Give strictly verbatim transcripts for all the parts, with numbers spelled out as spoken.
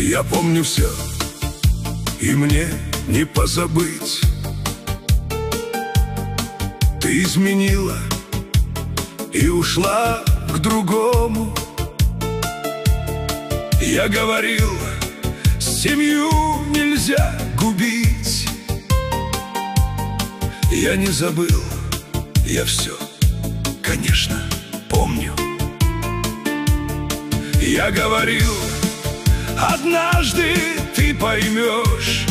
Я помню все, и мне не позабыть. Ты изменила и ушла к другому. Я говорил, семью нельзя губить. Я не забыл, я все, конечно, помню. Я говорил, однажды ты поймешь,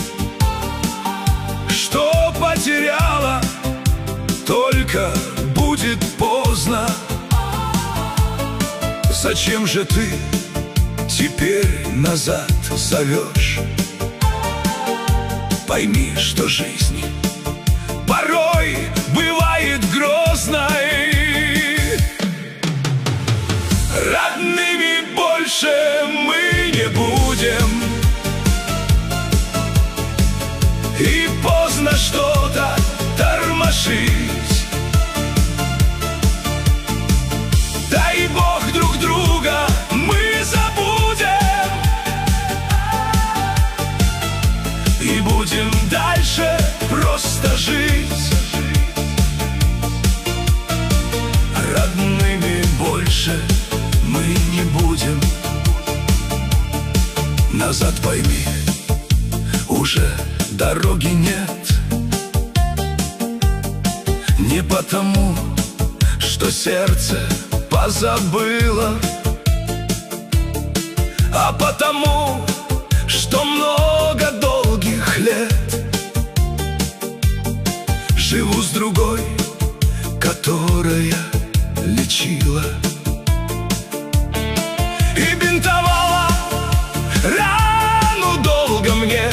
что потеряла, только будет поздно. Зачем же ты теперь назад зовешь? Пойми, что жизнь порой бывает грозной. Родными больше мы не будем, и поздно что-то тормошить. Дай Бог, друг друга мы забудем и будем дальше просто жить. Родными больше мы не будем. Назад пойми, уже дороги нет. Не потому, что сердце позабыло, а потому, что много долгих лет живу с другой, которая лечила и бинтовала рану долго мне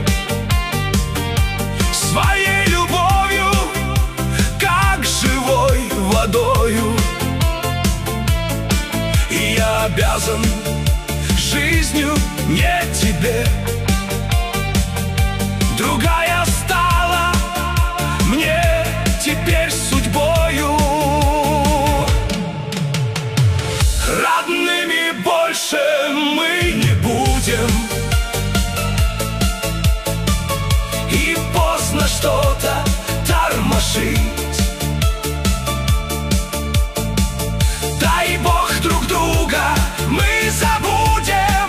своей любовью, как живой водою. И я обязан жизнью не тебе. Другая стала мне теперь судьбою. Родными больше мы не будем, и поздно что-то тормошить. Дай Бог, друг друга мы забудем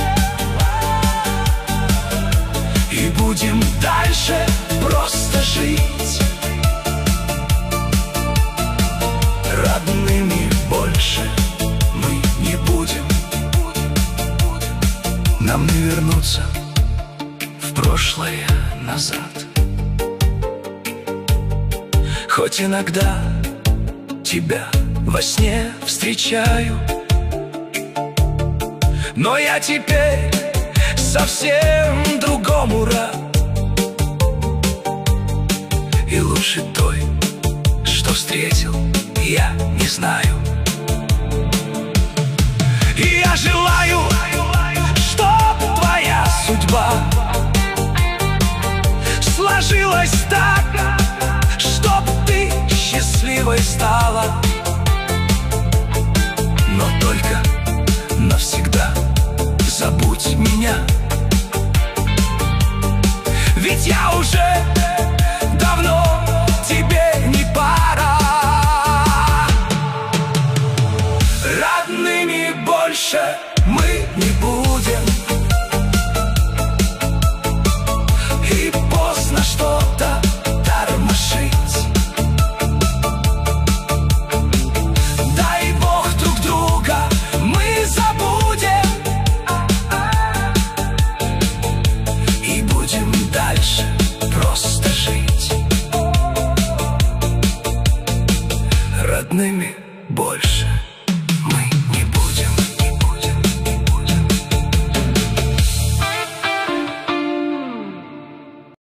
и будем дальше просто жить. Родными больше мы не будем. Нам не вернуться в прошлое назад. Хоть иногда тебя во сне встречаю, но я теперь совсем другому рад. И лучше той, что встретил, я не знаю. И я желаю, чтоб твоя судьба сложилась так, чтоб ты счастливой стала. Но только навсегда забудь меня, ведь я уже давно тебе не пара. Родными больше мы не будем, и поздно что-то тормошить. Дай Бог, друг друга мы забудем и будем дальше просто жить. Родными больше